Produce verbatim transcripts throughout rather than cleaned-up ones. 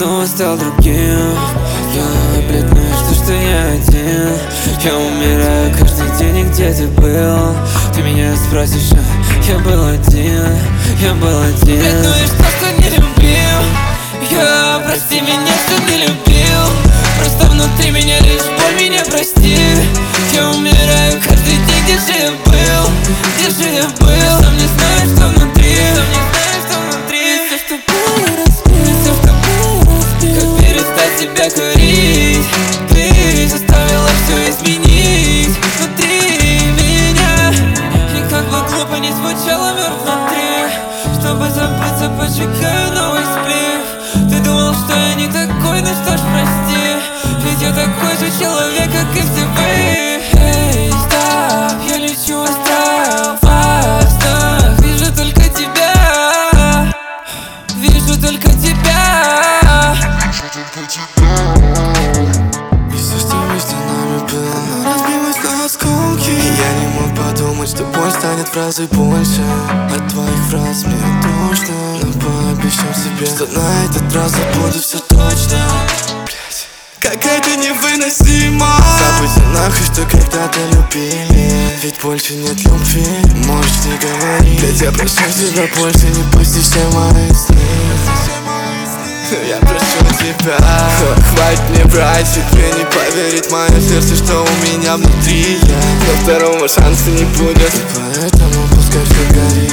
снова стал другим. Я, блядь, знаю, что, что я один. Я умираю каждый день, и где ты был? Ты меня спросишь, а я был один. Я был один. Блядь, ну и что, что не любил? Я, прости меня, что не любил. Просто внутри меня лишь боль, меня прости. Я умираю каждый день, где же я был? Где же я был? Сам не знаю, что внутри. Сам не знаю, что внутри. Все, что было, я разбил. Все, что было, я разбил. Как перестать себя курить? Ты заставила все изменить внутри меня. И как бы глупо не звучало, мертв внутри. Чтобы забыться, поджигаю новый сплив. Ты думал, что я не такой, ну что ж, прости. Ведь я такой же человек, как и все вы. Эй, стоп, я лечу астрал, фастах. Вижу только тебя. Вижу только тебя. И все, что между нами было, разбилось на осколки. Я не мог подумать, что боль станет фразой больше. От твоих фраз мне тошно. Но пообещал себе, что на этот раз забуду все точно. Как это невыносимо. Забудь нахуй, что когда-то любили. Ведь больше нет любви, можешь не говорить. Ведь я прошу тебя, больше не пусти все мои сны. Я прошу тебя, хватит мне врать. Тебе не поверит мое сердце, что у меня внутри я. Но второго шанса не будет, поэтому пускай все горит.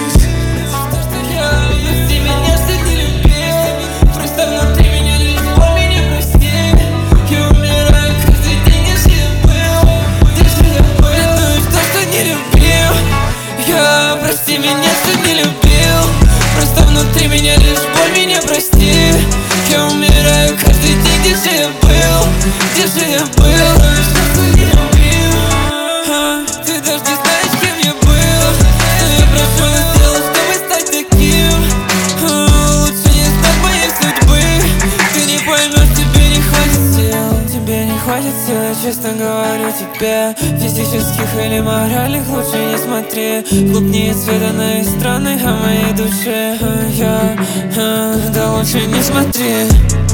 Прости меня, что не любил. Просто внутри меня лишь боль, меня прости. Я умираю каждый день, где же я был? Где же я был? Что не любил. а, Ты даже не знаешь, кем я был. Но я прошу, сделал, чтобы стать таким. а, Лучше не знать моей судьбы. Ты не поймешь, тебе не хватит сил. Тебе не хватит сил, я честно говорю тебе. Физических или моральных лучше не смотри. Клубнее цвета на странной о моей душе. а, Я, а, да лучше не смотри.